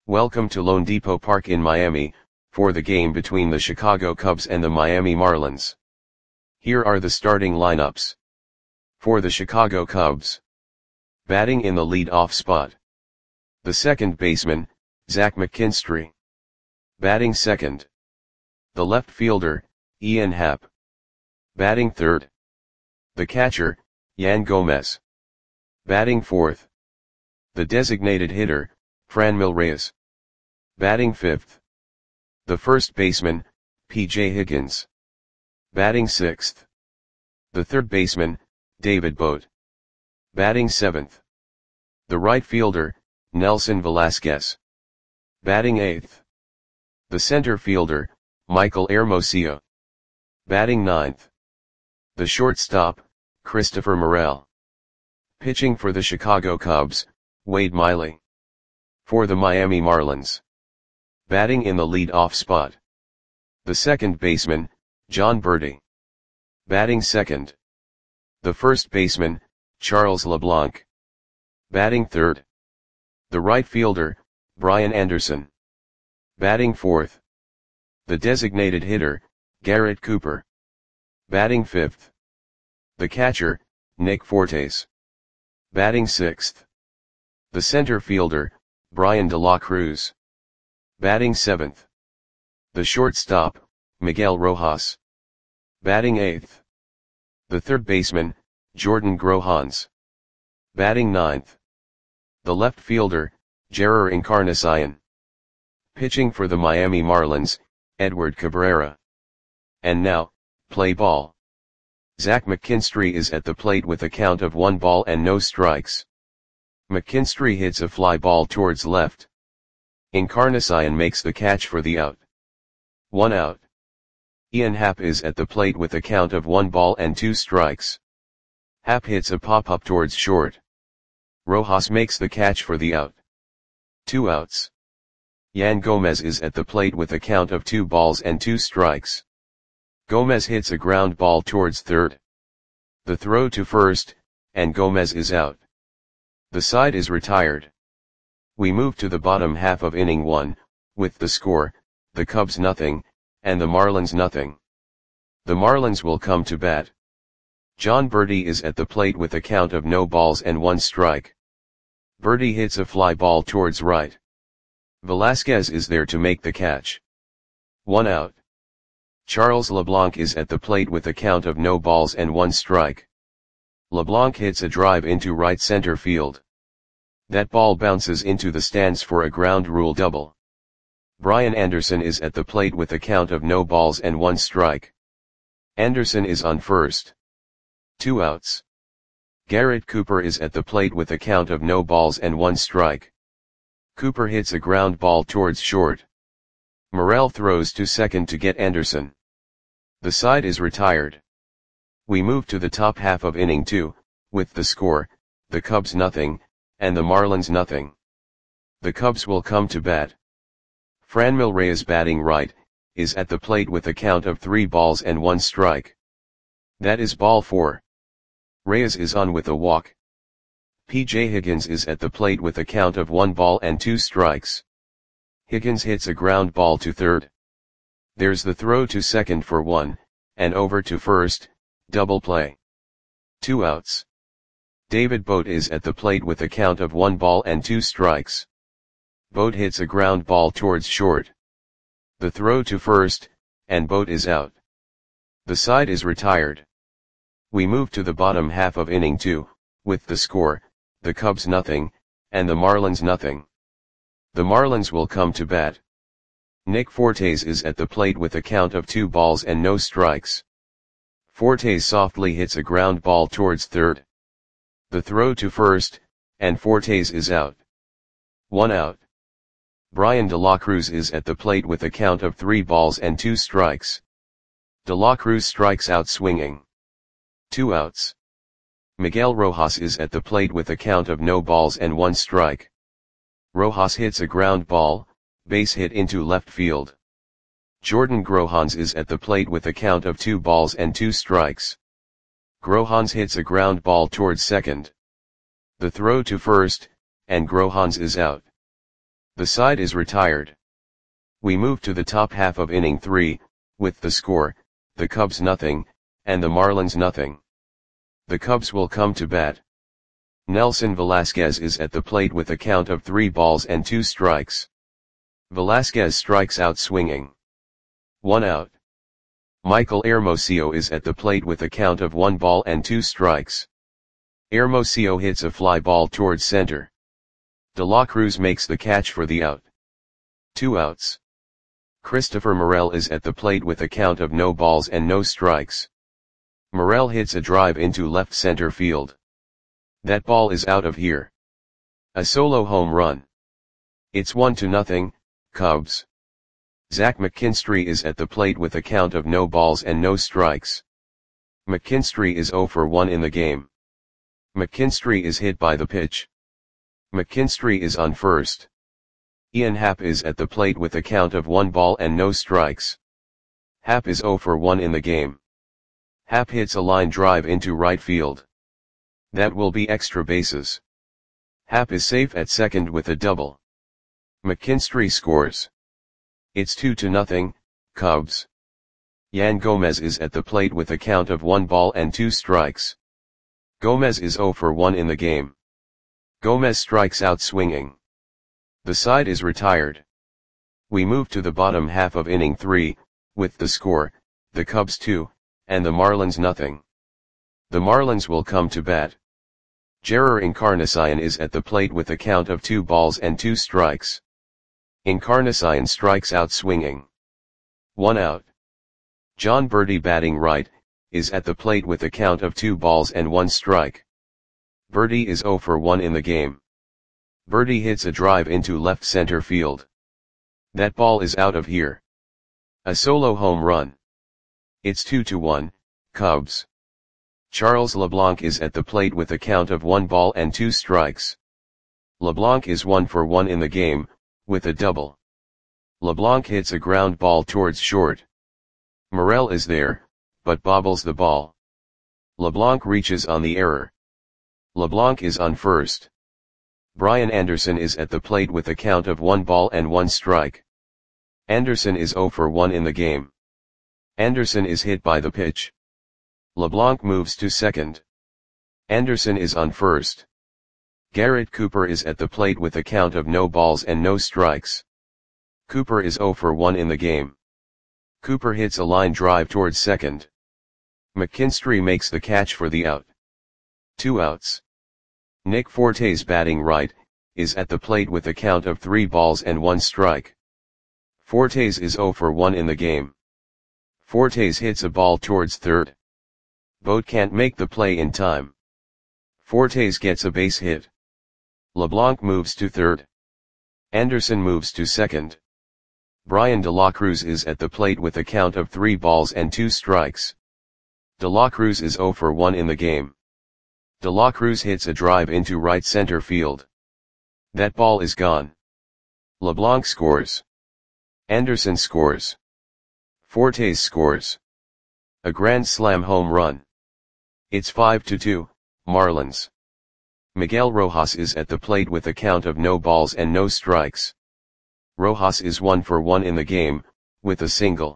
Welcome to loanDepot Park in Miami, for the game between the Chicago Cubs and the Miami Marlins. Here are the starting lineups. For the Chicago Cubs. Batting in the lead-off spot. The second baseman, Zach McKinstry. Batting second. The left fielder, Ian Happ. Batting third. The catcher, Yan Gomes. Batting fourth. The designated hitter, Franmil Reyes. Batting fifth. The first baseman, P.J. Higgins. Batting sixth. The third baseman, David Bote. Batting seventh. The right fielder, Nelson Velasquez. Batting eighth. The center fielder, Michael Hermosillo. Batting ninth. The shortstop, Christopher Morel. Pitching for the Chicago Cubs, Wade Miley. For the Miami Marlins. Batting in the lead-off spot. The second baseman, Jon Berti. Batting second. The first baseman, Charles LeBlanc. Batting third. The right fielder, Brian Anderson. Batting fourth. The designated hitter, Garrett Cooper. Batting fifth. The catcher, Nick Fortes. Batting sixth. The center fielder, Bryan De La Cruz. Batting seventh. The shortstop, Miguel Rojas. Batting eighth. The third baseman, Jordan Grohans. Batting ninth. The left fielder, Jerar Encarnacion. Pitching for the Miami Marlins, Edward Cabrera. And now, play ball. Zach McKinstry is at the plate with a count of 1 ball and no strikes. McKinstry hits a fly ball towards left. Encarnacion makes the catch for the out. 1 out. Ian Happ is at the plate with a count of 1 ball and 2 strikes. Happ hits a pop-up towards short. Rojas makes the catch for the out. 2 outs. Yan Gomes is at the plate with a count of 2 balls and 2 strikes. Gomes hits a ground ball towards third. The throw to first, and Gomes is out. The side is retired. We move to the bottom half of inning 1, with the score, the Cubs nothing, and the Marlins nothing. The Marlins will come to bat. Jon Berti is at the plate with a count of no balls and 1 strike. Berti hits a fly ball towards right. Velasquez is there to make the catch. 1 out. Charles LeBlanc is at the plate with a count of no balls and 1 strike. LeBlanc hits a drive into right center field. That ball bounces into the stands for a ground rule double. Brian Anderson is at the plate with a count of no balls and 1 strike. Anderson is on first. 2 outs. Garrett Cooper is at the plate with a count of no balls and 1 strike. Cooper hits a ground ball towards short. Morel throws to second to get Anderson. The side is retired. We move to the top half of inning 2, with the score, the Cubs nothing, and the Marlins nothing. The Cubs will come to bat. Franmil Reyes batting right, is at the plate with a count of 3 balls and 1 strike. That is ball 4. Reyes is on with a walk. P.J. Higgins is at the plate with a count of 1 ball and 2 strikes. Higgins hits a ground ball to third. There's the throw to second for 1, and over to first, double play. 2 outs. David Bote is at the plate with a count of 1 ball and 2 strikes. Bote hits a ground ball towards short. The throw to first, and Bote is out. The side is retired. We move to the bottom half of inning 2, with the score, the Cubs nothing, and the Marlins nothing. The Marlins will come to bat. Nick Fortes is at the plate with a count of 2 balls and no strikes. Fortes softly hits a ground ball towards third. The throw to first, and Fortes is out. 1 out. Bryan De La Cruz is at the plate with a count of 3 balls and 2 strikes. De La Cruz strikes out swinging. 2 outs. Miguel Rojas is at the plate with a count of no balls and 1 strike. Rojas hits a ground ball, base hit into left field. Jordan Grohans is at the plate with a count of 2 balls and 2 strikes. Grohans hits a ground ball towards second. The throw to first, and Grohans is out. The side is retired. We move to the top half of inning 3, with the score, the Cubs nothing, and the Marlins nothing. The Cubs will come to bat. Nelson Velasquez is at the plate with a count of 3 balls and 2 strikes. Velasquez strikes out swinging. 1 out. Michael Hermosillo is at the plate with a count of 1 ball and 2 strikes. Hermosillo hits a fly ball towards center. De La Cruz makes the catch for the out. 2 outs. Christopher Morel is at the plate with a count of no balls and no strikes. Morel hits a drive into left center field. That ball is out of here. A solo home run. It's 1-0, Cubs. Zach McKinstry is at the plate with a count of no balls and no strikes. McKinstry is 0 for 1 in the game. McKinstry is hit by the pitch. McKinstry is on first. Ian Happ is at the plate with a count of 1 ball and no strikes. Happ is 0 for 1 in the game. Happ hits a line drive into right field. That will be extra bases. Happ is safe at second with a double. McKinstry scores. It's 2-0, Cubs. Yan Gomez is at the plate with a count of 1 ball and 2 strikes. Gomez is 0 for 1 in the game. Gomez strikes out swinging. The side is retired. We move to the bottom half of inning 3, with the score, the Cubs 2, and the Marlins nothing. The Marlins will come to bat. Jerar Encarnacion is at the plate with a count of 2 balls and 2 strikes. Encarnacion strikes out swinging. 1 out. John Berti, batting right, is at the plate with a count of 2 balls and 1 strike. Berti is 0 for 1 in the game. Berti hits a drive into left center field. That ball is out of here. A solo home run. It's 2-1, Cubs. Charles LeBlanc is at the plate with a count of 1 ball and 2 strikes. LeBlanc is 1 for 1 in the game, with a double. LeBlanc hits a ground ball towards short. Morel is there, but bobbles the ball. LeBlanc reaches on the error. LeBlanc is on first. Brian Anderson is at the plate with a count of 1 ball and 1 strike. Anderson is 0 for 1 in the game. Anderson is hit by the pitch. LeBlanc moves to second. Anderson is on first. Garrett Cooper is at the plate with a count of no balls and no strikes. Cooper is 0 for 1 in the game. Cooper hits a line drive towards second. McKinstry makes the catch for the out. 2 outs. Nick Fortes, batting right, is at the plate with a count of 3 balls and 1 strike. Fortes is 0 for 1 in the game. Fortes hits a ball towards third. Boat can't make the play in time. Fortes gets a base hit. LeBlanc moves to third. Anderson moves to second. Brian De La Cruz is at the plate with a count of 3 balls and 2 strikes. De La Cruz is 0 for 1 in the game. De La Cruz hits a drive into right center field. That ball is gone. LeBlanc scores. Anderson scores. Fortes scores. A grand slam home run. It's 5-2, Marlins. Miguel Rojas is at the plate with a count of no balls and no strikes. Rojas is 1 for 1 in the game, with a single.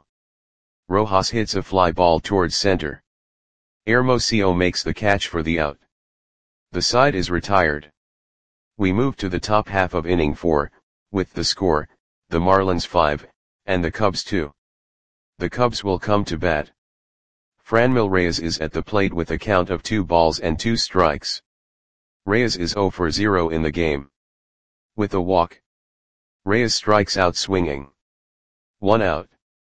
Rojas hits a fly ball towards center. Hermosillo makes the catch for the out. The side is retired. We move to the top half of inning 4, with the score, the Marlins 5, and the Cubs 2. The Cubs will come to bat. Franmil Reyes is at the plate with a count of 2 balls and 2 strikes. Reyes is 0 for 0 in the game. With a walk. Reyes strikes out swinging. 1 out.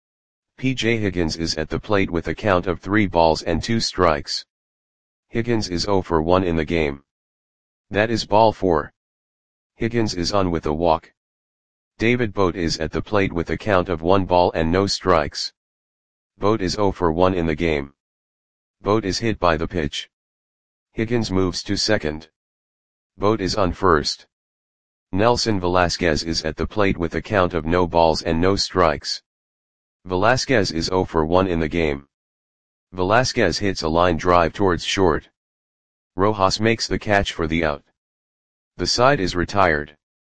P.J. Higgins is at the plate with a count of 3 balls and 2 strikes. Higgins is 0 for 1 in the game. That is ball 4. Higgins is on with a walk. David Bote is at the plate with a count of 1 ball and no strikes. Bote is 0 for 1 in the game. Bote is hit by the pitch. Higgins moves to second. Bote is on first. Nelson Velasquez is at the plate with a count of no balls and no strikes. Velasquez is 0 for 1 in the game. Velasquez hits a line drive towards short. Rojas makes the catch for the out. The side is retired.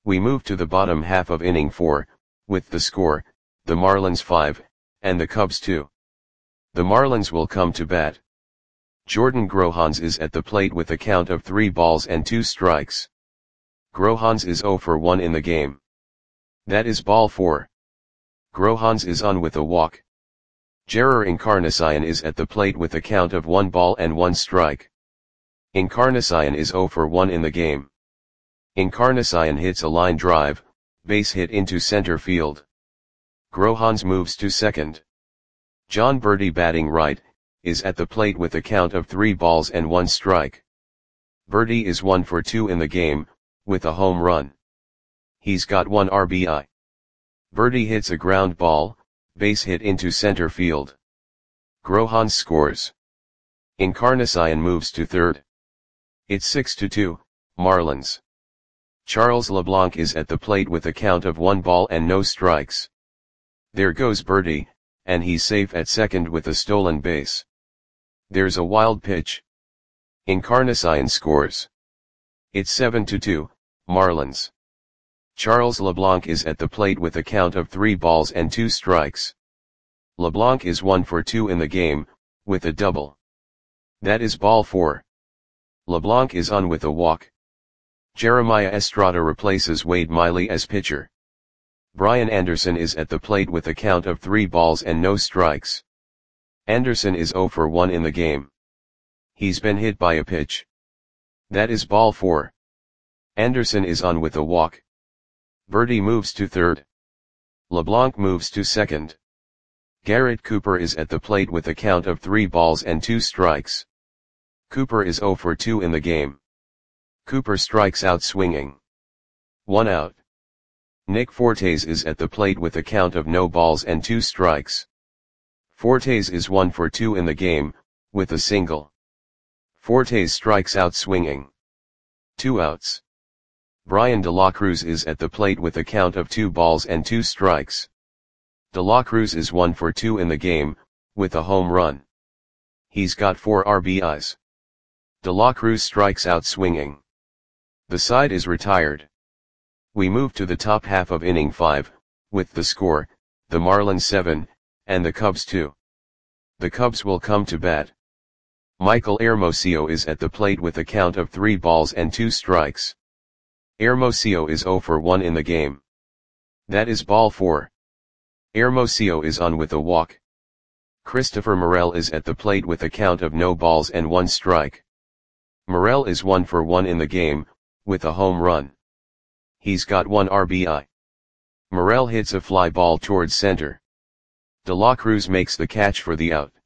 We move to the bottom half of inning 4, with the score, the Marlins 5, and the Cubs 2. The Marlins will come to bat. Jordan Grohans is at the plate with a count of 3 balls and 2 strikes. Grohans is 0 for 1 in the game. That is ball 4. Grohans is on with a walk. Jerar Encarnacion is at the plate with a count of 1 ball and 1 strike. Encarnacion is 0 for 1 in the game. Encarnacion hits a line drive, base hit into center field. Grohans moves to second. Jon Berti, batting right, is at the plate with a count of 3 balls and 1 strike. Berti is 1 for 2 in the game, with a home run. He's got 1 RBI. Berti hits a ground ball, base hit into center field. Grohans scores. Encarnacion moves to third. It's 6-2, Marlins. Charles LeBlanc is at the plate with a count of 1 ball and no strikes. There goes Berti, and he's safe at second with a stolen base. There's a wild pitch. Encarnacion scores. It's 7-2, Marlins. Charles LeBlanc is at the plate with a count of 3 balls and 2 strikes. LeBlanc is 1 for 2 in the game, with a double. That is ball 4. LeBlanc is on with a walk. Jeremiah Estrada replaces Wade Miley as pitcher. Brian Anderson is at the plate with a count of 3 balls and no strikes. Anderson is 0 for 1 in the game. He's been hit by a pitch. That is ball 4. Anderson is on with a walk. Berti moves to third. LeBlanc moves to second. Garrett Cooper is at the plate with a count of 3 balls and 2 strikes. Cooper is 0 for 2 in the game. Cooper strikes out swinging. 1 out. Nick Fortes is at the plate with a count of no balls and 2 strikes. Fortes is 1 for 2 in the game, with a single. Fortes strikes out swinging. 2 outs. Brian De La Cruz is at the plate with a count of 2 balls and 2 strikes. De La Cruz is 1 for 2 in the game, with a home run. He's got 4 RBIs. De La Cruz strikes out swinging. The side is retired. We move to the top half of inning 5, with the score, the Marlins 7, and the Cubs 2. The Cubs will come to bat. Michael Hermosillo is at the plate with a count of 3 balls and 2 strikes. Hermosillo is 0 for 1 in the game. That is ball 4. Hermosillo is on with a walk. Christopher Morel is at the plate with a count of no balls and 1 strike. Morel is 1 for 1 in the game, with a home run. He's got 1 RBI. Morel hits a fly ball towards center. De La Cruz makes the catch for the out.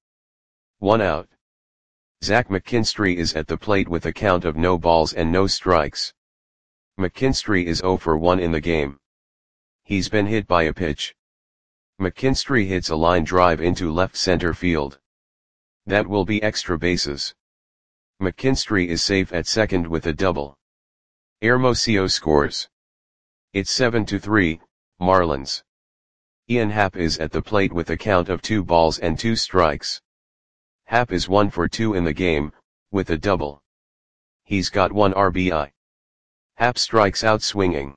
1 out. Zach McKinstry is at the plate with a count of no balls and no strikes. McKinstry is 0 for 1 in the game. He's been hit by a pitch. McKinstry hits a line drive into left center field. That will be extra bases. McKinstry is safe at second with a double. Hermosillo scores. It's 7-3, Marlins. Ian Happ is at the plate with a count of 2 balls and 2 strikes. Happ is 1 for 2 in the game, with a double. He's got 1 RBI. Happ strikes out swinging.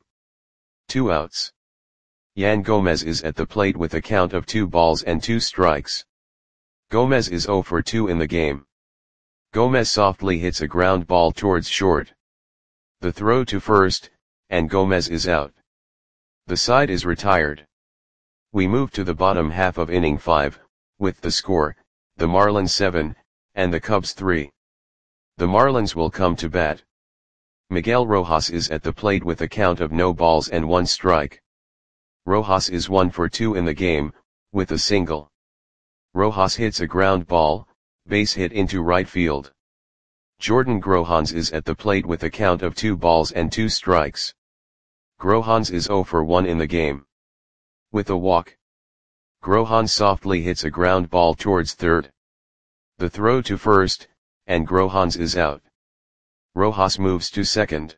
2 outs. Yan Gomez is at the plate with a count of 2 balls and 2 strikes. Gomez is 0 for 2 in the game. Gomez softly hits a ground ball towards short. The throw to first, and Gomez is out. The side is retired. We move to the bottom half of inning 5, with the score, the Marlins 7, and the Cubs 3. The Marlins will come to bat. Miguel Rojas is at the plate with a count of no balls and 1 strike. Rojas is 1 for 2 in the game, with a single. Rojas hits a ground ball, base hit into right field. Jordan Grohans is at the plate with a count of 2 balls and 2 strikes. Grohans is 0 for 1 in the game. With a walk. Grohans softly hits a ground ball towards third. The throw to first, and Grohans is out. Rojas moves to second.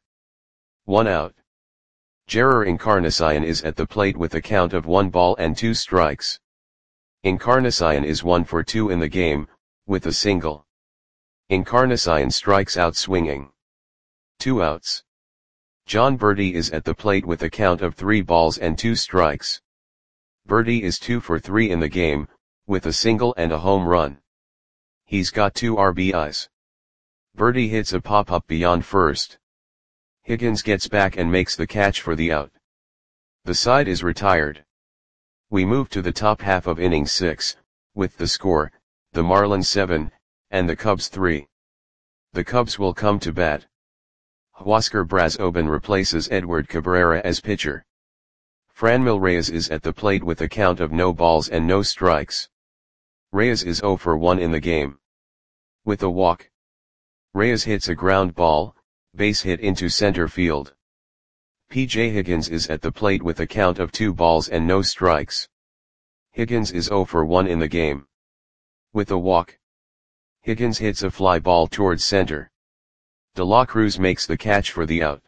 1 out. Jerar Encarnacion is at the plate with a count of 1 ball and 2 strikes. Encarnacion is 1 for 2 in the game, with a single. Encarnacion strikes out swinging. 2 outs. John Berti is at the plate with a count of 3 balls and 2 strikes. Berti is 2 for 3 in the game, with a single and a home run. He's got 2 RBIs. Berti hits a pop-up beyond first. Higgins gets back and makes the catch for the out. The side is retired. We move to the top half of inning 6, with the score, the Marlins 7, and the Cubs 3. The Cubs will come to bat. Huáscar Brazoban replaces Edward Cabrera as pitcher. Franmil Reyes is at the plate with a count of no balls and no strikes. Reyes is 0 for 1 in the game. With a walk. Reyes hits a ground ball, base hit into center field. P.J. Higgins is at the plate with a count of 2 balls and no strikes. Higgins is 0 for 1 in the game. With a walk. Higgins hits a fly ball towards center. De La Cruz makes the catch for the out.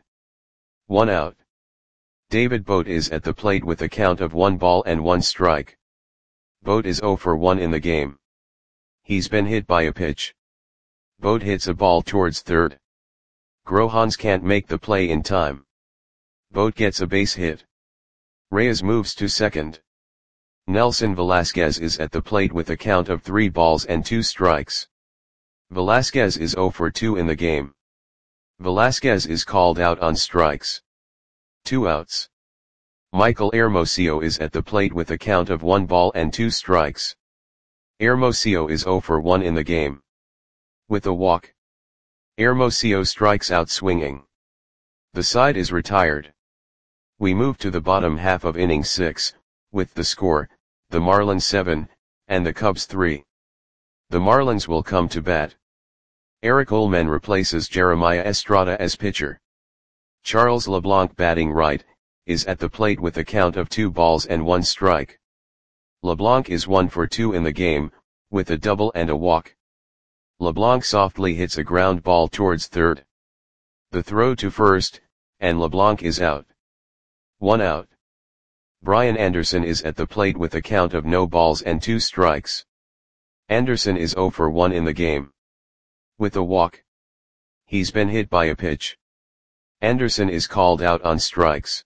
1 out. David Bote is at the plate with a count of 1 ball and 1 strike. Bote is 0 for 1 in the game. He's been hit by a pitch. Bote hits a ball towards third. Grohans can't make the play in time. Bote gets a base hit. Reyes moves to second. Nelson Velasquez is at the plate with a count of 3 balls and 2 strikes. Velasquez is 0 for 2 in the game. Velasquez is called out on strikes. 2 outs. Michael Hermosillo is at the plate with a count of 1 ball and 2 strikes. Hermosillo is 0 for 1 in the game. With a walk. Hermosillo strikes out swinging. The side is retired. We move to the bottom half of inning 6, with the score, the Marlins 7, and the Cubs 3. The Marlins will come to bat. Eric Ullman replaces Jeremiah Estrada as pitcher. Charles LeBlanc, batting right, is at the plate with a count of 2 balls and 1 strike. LeBlanc is 1 for 2 in the game, with a double and a walk. LeBlanc softly hits a ground ball towards third. The throw to first, and LeBlanc is out. 1 out. Brian Anderson is at the plate with a count of no balls and 2 strikes. Anderson is 0 for 1 in the game. With a walk. He's been hit by a pitch. Anderson is called out on strikes.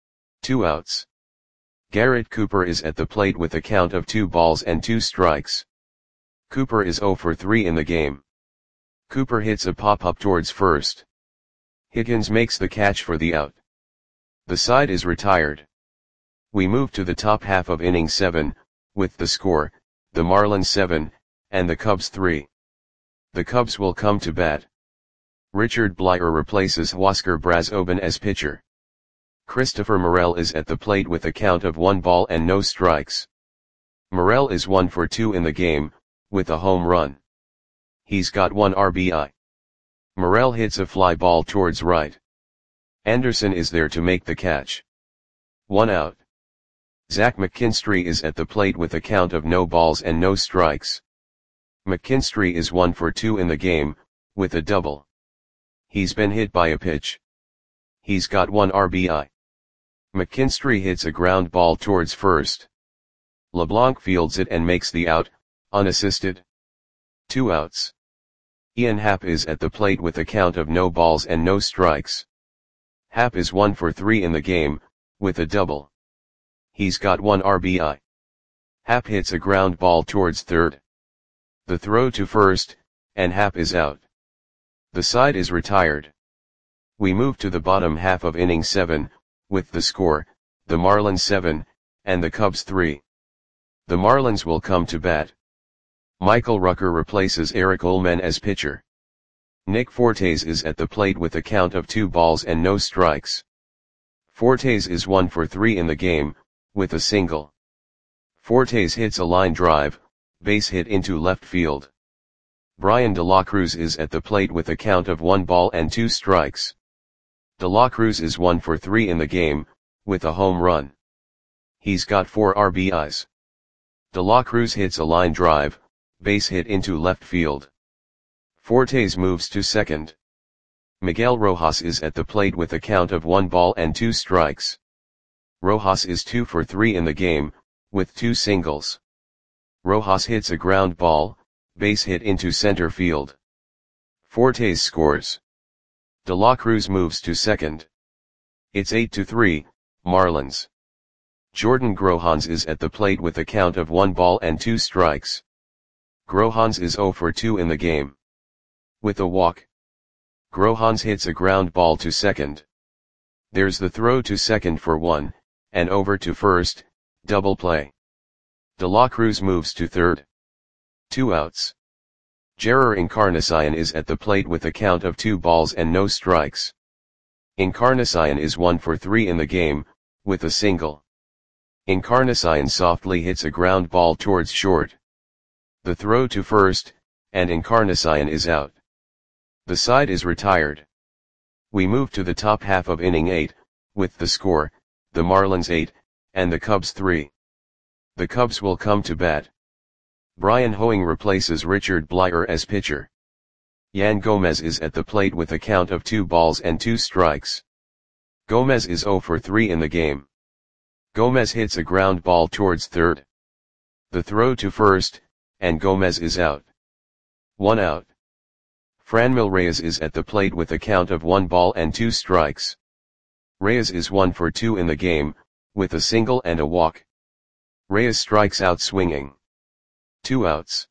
2 outs. Garrett Cooper is at the plate with a count of 2 balls and 2 strikes. Cooper is 0 for 3 in the game. Cooper hits a pop-up towards first. Higgins makes the catch for the out. The side is retired. We move to the top half of inning 7, with the score, the Marlins 7, and the Cubs 3. The Cubs will come to bat. Richard Bleier replaces Huáscar Brazoban as pitcher. Christopher Morel is at the plate with a count of 1 ball and no strikes. Morel is 1 for 2 in the game, with a home run. He's got 1 RBI. Morel hits a fly ball towards right. Anderson is there to make the catch. 1 out. Zach McKinstry is at the plate with a count of no balls and no strikes. McKinstry is 1 for 2 in the game, with a double. He's been hit by a pitch. He's got 1 RBI. McKinstry hits a ground ball towards first. LeBlanc fields it and makes the out, unassisted. 2 outs. Ian Happ is at the plate with a count of no balls and no strikes. Happ is 1 for 3 in the game, with a double. He's got 1 RBI. Happ hits a ground ball towards third. The throw to first, and Happ is out. The side is retired. We move to the bottom half of inning 7, with the score, the Marlins 7, and the Cubs 3. The Marlins will come to bat. Michael Rucker replaces Eric Ullman as pitcher. Nick Fortes is at the plate with a count of 2 balls and no strikes. Fortes is 1 for 3 in the game, with a single. Fortes hits a line drive, base hit into left field. Brian De La Cruz is at the plate with a count of 1 ball and 2 strikes. De La Cruz is 1 for 3 in the game, with a home run. He's got 4 RBIs. De La Cruz hits a line drive, base hit into left field. Fortes moves to second. Miguel Rojas is at the plate with a count of 1 ball and 2 strikes. Rojas is 2 for 3 in the game, with 2 singles. Rojas hits a ground ball, base hit into center field. Fortes scores. De La Cruz moves to second. It's 8-3, Marlins. Jordan Grohans is at the plate with a count of 1 ball and 2 strikes. Grohans is 0 for 2 in the game. With a walk. Grohans hits a ground ball to second. There's the throw to second for 1, and over to first, double play. De La Cruz moves to third. 2 outs. Jerar Encarnacion is at the plate with a count of 2 balls and no strikes. Encarnacion is 1 for 3 in the game, with a single. Encarnacion softly hits a ground ball towards short. The throw to first, and Encarnacion is out. The side is retired. We move to the top half of inning 8, with the score, the Marlins 8, and the Cubs 3. The Cubs will come to bat. Brian Hoeing replaces Richard Bleier as pitcher. Yan Gomez is at the plate with a count of 2 balls and 2 strikes. Gomez is 0 for 3 in the game. Gomez hits a ground ball towards third. The throw to first, and Gomez is out. 1 out. Franmil Reyes is at the plate with a count of 1 ball and 2 strikes. Reyes is 1 for 2 in the game, with a single and a walk. Reyes strikes out swinging. 2 outs.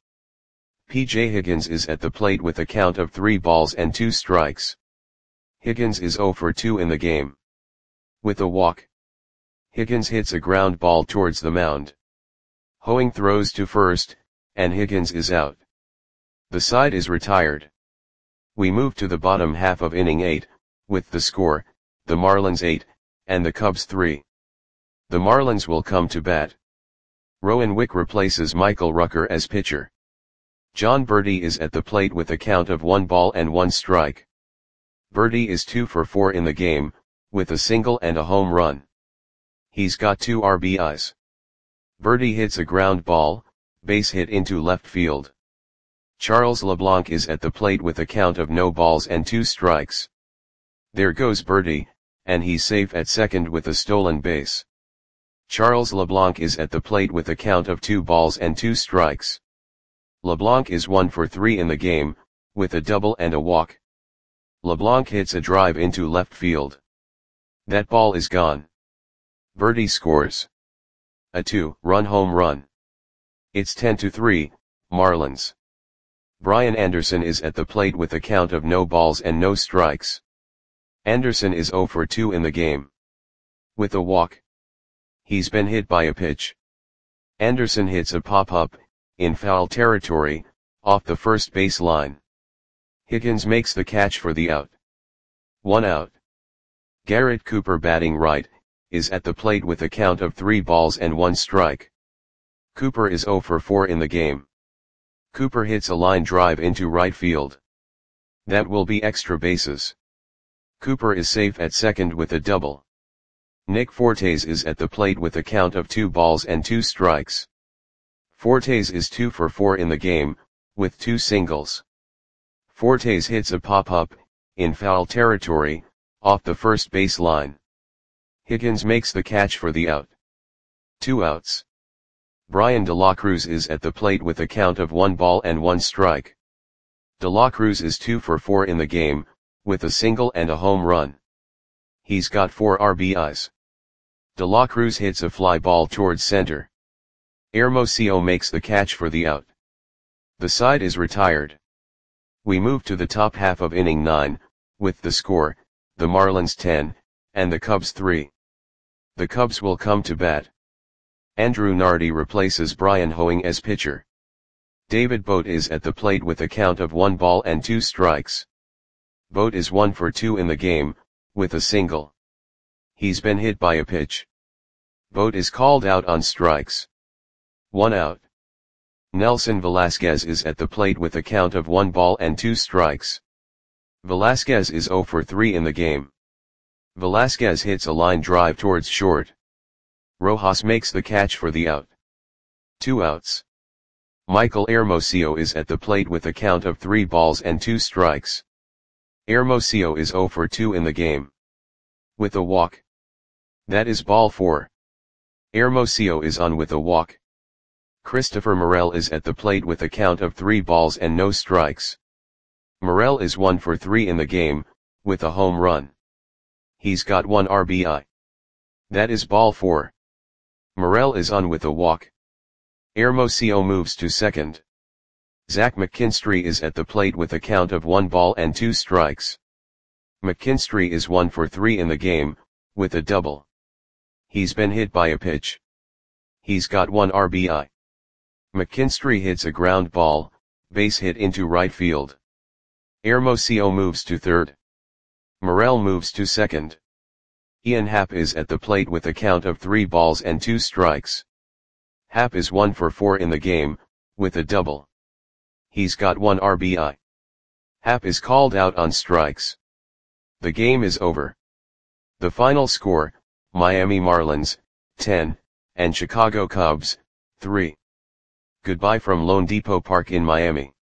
P.J. Higgins is at the plate with a count of 3 balls and 2 strikes. Higgins is 0 for 2 in the game. With a walk. Higgins hits a ground ball towards the mound. Hoeing throws to first, and Higgins is out. The side is retired. We move to the bottom half of inning 8, with the score, the Marlins 8, and the Cubs 3. The Marlins will come to bat. Rowan Wick replaces Michael Rucker as pitcher. John Berti is at the plate with a count of 1 ball and 1 strike. Berti is 2 for 4 in the game, with a single and a home run. He's got 2 RBIs. Berti hits a ground ball, base hit into left field. Charles LeBlanc is at the plate with a count of no balls and 2 strikes. There goes Berti, and he's safe at second with a stolen base. Charles LeBlanc is at the plate with a count of 2 balls and 2 strikes. LeBlanc is 1 for 3 in the game, with a double and a walk. LeBlanc hits a drive into left field. That ball is gone. Berti scores a 2-run home run. It's 10-3, Marlins. Brian Anderson is at the plate with a count of no balls and no strikes. Anderson is 0 for 2 in the game. With a walk. He's been hit by a pitch. Anderson hits a pop-up, in foul territory, off the first base line. Higgins makes the catch for the out. 1 out. Garrett Cooper, batting right, is at the plate with a count of 3 balls and 1 strike. Cooper is 0 for 4 in the game. Cooper hits a line drive into right field. That will be extra bases. Cooper is safe at second with a double. Nick Fortes is at the plate with a count of 2 balls and 2 strikes. Fortes is 2 for 4 in the game, with 2 singles. Fortes hits a pop-up, in foul territory, off the first base line. Higgins makes the catch for the out. 2 outs. Brian De La Cruz is at the plate with a count of 1 ball and 1 strike. De La Cruz is 2 for 4 in the game, with a single and a home run. He's got 4 RBIs. De La Cruz hits a fly ball towards center. Hermosillo makes the catch for the out. The side is retired. We move to the top half of inning 9, with the score, the Marlins 10, and the Cubs 3. The Cubs will come to bat. Andrew Nardi replaces Brian Hoeing as pitcher. David Bote is at the plate with a count of 1 ball and 2 strikes. Bote is 1 for 2 in the game, with a single. He's been hit by a pitch. Bote is called out on strikes. 1 out. Nelson Velasquez is at the plate with a count of 1 ball and 2 strikes. Velasquez is 0 for 3 in the game. Velasquez hits a line drive towards short. Rojas makes the catch for the out. 2 outs. Michael Hermosillo is at the plate with a count of 3 balls and 2 strikes. Hermosillo is 0 for 2 in the game. With a walk. That is ball 4. Hermosillo is on with a walk. Christopher Morel is at the plate with a count of 3 balls and no strikes. Morel is 1 for 3 in the game, with a home run. He's got 1 RBI. That is ball 4. Morel is on with a walk. Hermosillo moves to second. Zach McKinstry is at the plate with a count of 1 ball and 2 strikes. McKinstry is 1 for 3 in the game, with a double. He's been hit by a pitch. He's got 1 RBI. McKinstry hits a ground ball, base hit into right field. Hermosillo moves to third. Morel moves to second. Ian Happ is at the plate with a count of 3 balls and 2 strikes. Happ is 1 for 4 in the game, with a double. He's got 1 RBI. Happ is called out on strikes. The game is over. The final score, Miami Marlins, 10, and Chicago Cubs, 3. Goodbye from Lone Depot Park in Miami.